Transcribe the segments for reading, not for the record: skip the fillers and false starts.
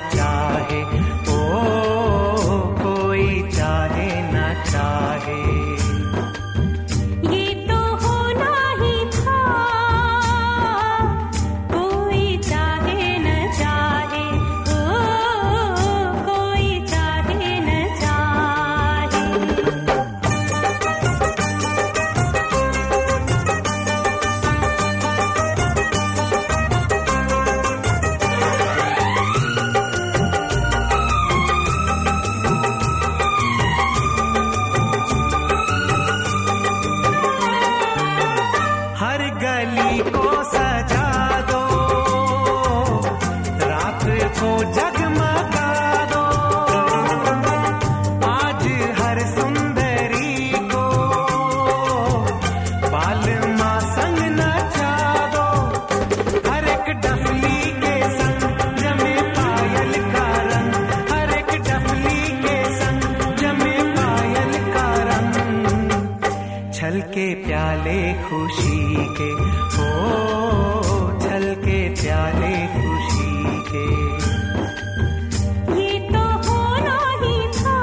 चाहे, ओ कोई चाहे न चाहे। ये तो होना ही था, कोई चाहे न चाहे, ओ कोई चाहे न चाहे। हर गली को सजा दो, रात को जगमगा दो, आज हर सुंदरी को बालमा संग नचा दो। हर एक डफली के संग जमे पायल का रंग, हर एक डफली के संग जमे पायल का रंग। छलके प्याले खुशी के, ओ छलके प्याले खुशी के। ये तो होना ही था,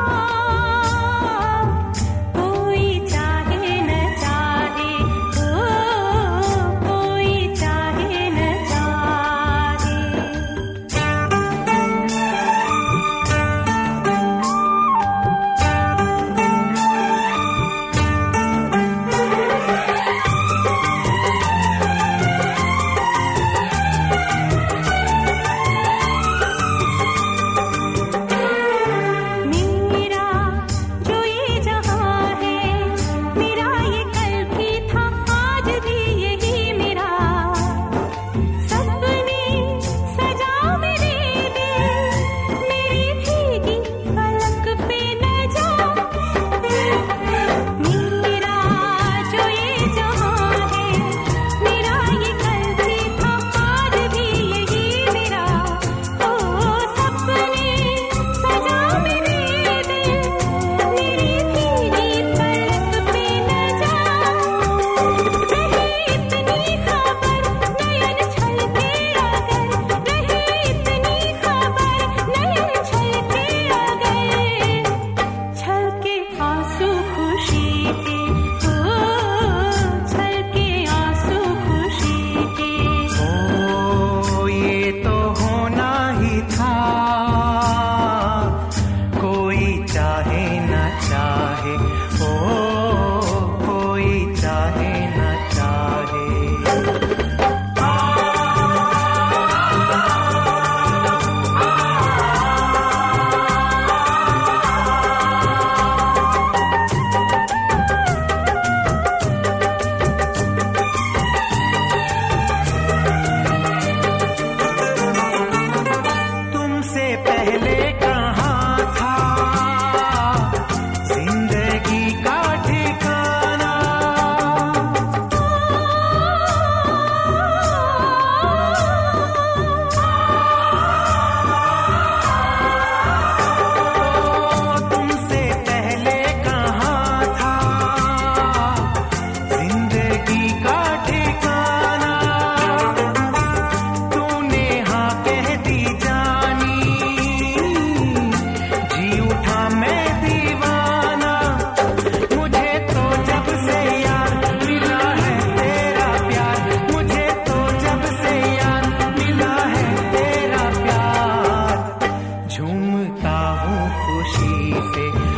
कोई चाहे न चाहे, ओ कोई चाहे न चाहे। मेरा जो ये जहां है, मेरा ये कल भी था, आज भी यही मेरा। सपने सजा मेरे दिल, मेरी भीगी पलक पे न जा। मेरा जो ये जहां है, मेरा ये कल भी था, आज भी यही मेरा। ओ सपने सजा मेरे दिल, मेरी भीगी पलक पे न जा। रही इतनी खबर नयन छलके अगर, रही इतनी खबर नयन छलके अगर, छलके आंसू खुशी के, ओ छलके आंसू खुशी के। ओ ये तो होना ही था, कोई चाहे न चाहे, ओ कोई चाहे न चाहे। तुमसे पहले कहाँ था जिंदगी का ठिकाना। तुमसे पहले कहाँ था जिंदगी का ठिकाना। तूने हाँ कह दी जानी, जी उठा मैं दीवाना। मुझे तो जब से यार मिला है तेरा प्यार, मुझे तो जब से यार मिला है तेरा प्यार। झूमता हूँ खुशी से,